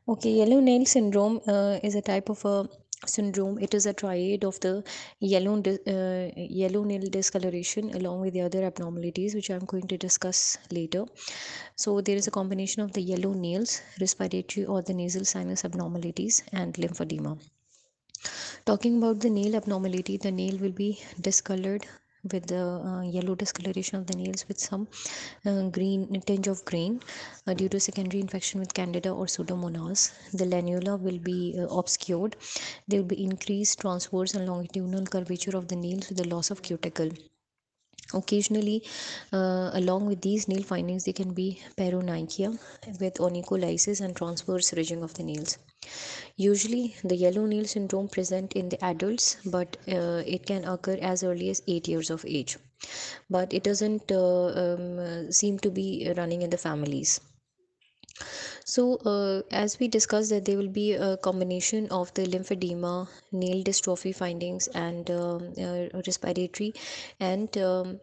Okay, yellow nail syndrome is a type of a syndrome. It is a triad of the yellow nail discoloration along with the other abnormalities, which I'm going to discuss later. So there is a combination of the yellow nails, respiratory or the nasal sinus abnormalities, and lymphedema. Talking about the nail abnormality, the nail will be discolored with the yellow discoloration of the nails with some green tinge of green due to secondary infection with candida or pseudomonas. The lanula will be obscured. There will be increased transverse and longitudinal curvature of the nails with the loss of cuticle. Occasionally, along with these nail findings, there can be paronychia with onycholysis and transverse ridging of the nails. Usually, the yellow nail syndrome present in the adults, but it can occur as early as 8 years of age. But it doesn't seem to be running in the families. So, as we discussed, that there will be a combination of the lymphedema, nail dystrophy findings, and respiratory and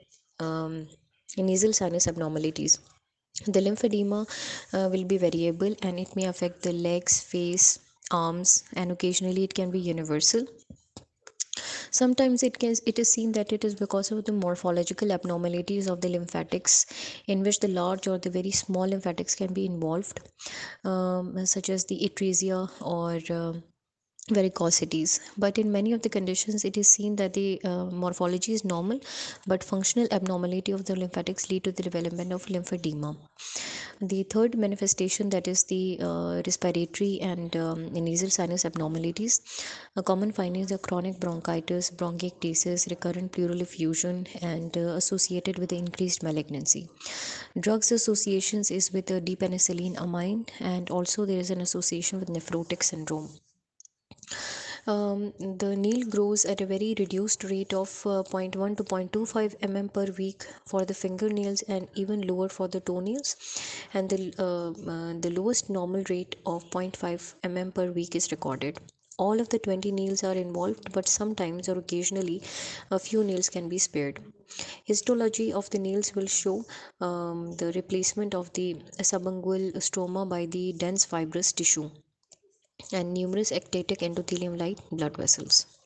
nasal sinus abnormalities. The lymphedema will be variable and it may affect the legs, face, arms, and occasionally it can be universal. Sometimes it is seen that it is because of the morphological abnormalities of the lymphatics, in which the large or the very small lymphatics can be involved, such as the atresia or varicosities. But in many of the conditions, it is seen that the morphology is normal, but functional abnormality of the lymphatics lead to the development of lymphedema. The third manifestation, that is the respiratory and nasal sinus abnormalities. A common findings are chronic bronchitis, bronchiectasis, recurrent pleural effusion, and associated with the increased malignancy. Drugs associations is with the depenicillin amine, and also there is an association with nephrotic syndrome. The nail grows at a very reduced rate of zero point 0.1 to 0.25 mm per week for the fingernails and even lower for the toenails. And the lowest normal rate of 0.5 mm per week is recorded. All of the 20 nails are involved, but sometimes or occasionally a few nails can be spared. Histology of the nails will show the replacement of the subungual stroma by the dense fibrous tissue and numerous ectatic endothelium like blood vessels.